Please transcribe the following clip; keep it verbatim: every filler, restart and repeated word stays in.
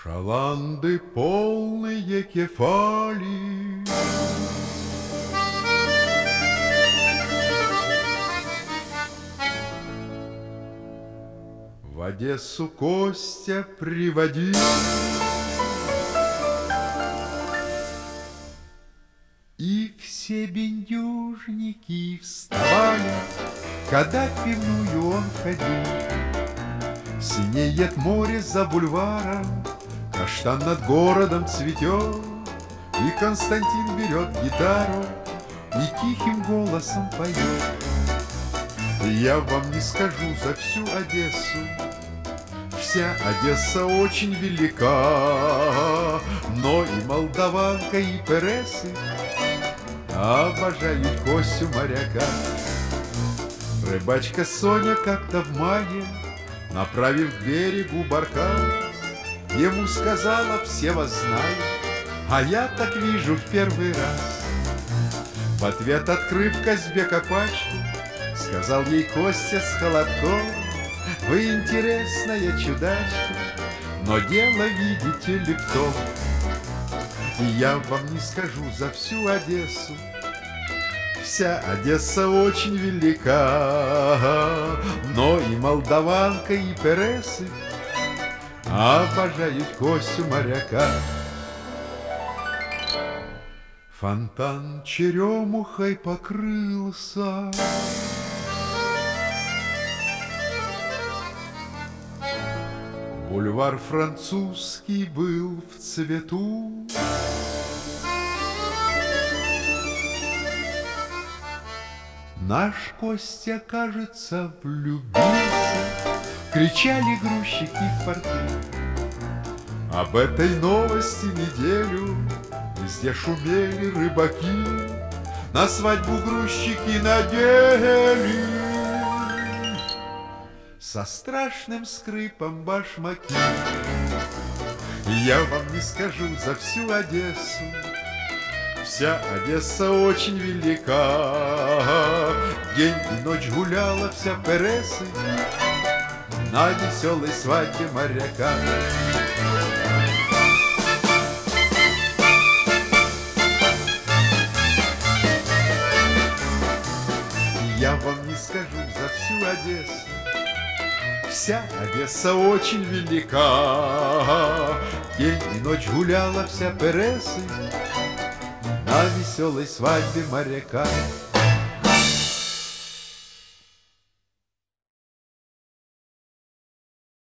Шаланды полные кефали, в Одессу Костя приводил. И все бендюжники вставали, когда в пивную он ходил. Синеет море за бульваром, каштан над городом цветет, и Константин берет гитару и тихим голосом поет. Я вам не скажу за всю Одессу, вся Одесса очень велика, но и молдаванка, и пересы обожают Костю моряка. Рыбачка Соня как-то в мае, направив к берегу баркас, ему сказала: все вас знают, а я так вижу в первый раз. В ответ, открыв Казбека пачку, сказал ей Костя с холодком: вы интересная чудачка, но дело, видите ли, в том. И я вам не скажу за всю Одессу, вся Одесса очень велика, но и молдаванка, и пересы обожают Костю моряка. Фонтан черемухой покрылся, бульвар французский был в цвету. Наш Костя, кажется, влюбился, кричали грузчики в порту. Об этой новости неделю везде шумели рыбаки, на свадьбу грузчики надели со страшным скрипом башмаки. Я вам не скажу за всю Одессу, вся Одесса очень велика, день и ночь гуляла вся пересы на веселой свадьбе моряка. Я вам не скажу за всю Одессу, вся Одесса очень велика, день и ночь гуляла вся пересы на веселой свадьбе моряка.